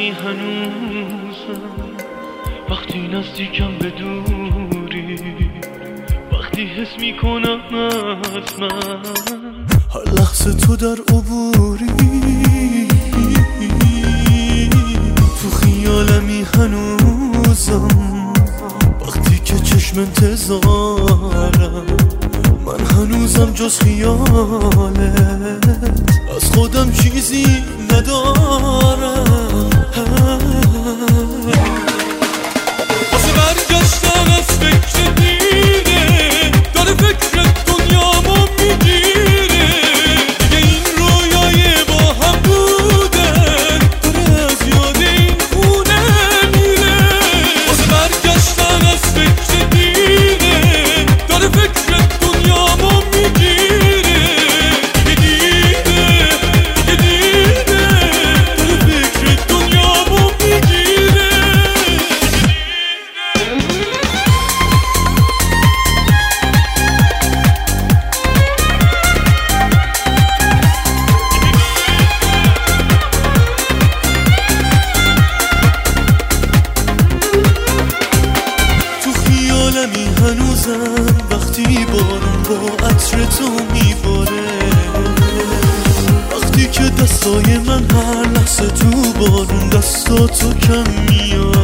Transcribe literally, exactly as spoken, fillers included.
خیالمی هنوزم وقتی نزدیکم به دوری، وقتی حس میکنم از من هر لحظه تو در عبوری. تو خیالمی هنوزم وقتی که چشم انتظارم، من هنوزم جز خیالت از خودم چیزی ندارم. واسه برگشتن از فکر دیره داره فکر دنیامو میگیره، دیگه این رویای با هم بودن داره از یاد این خونه میره. واسه برگشتن از فکر دیره داره فکر دنیامو میگیره، دیگه دیره دیگه دیره داره فکر دنیامو میگیره. تو خیالمی هنوزم وقتی بارون با عطر تو میباره، وقتی که دستای من هر لحظه تو بارون دستاتو کم میاره.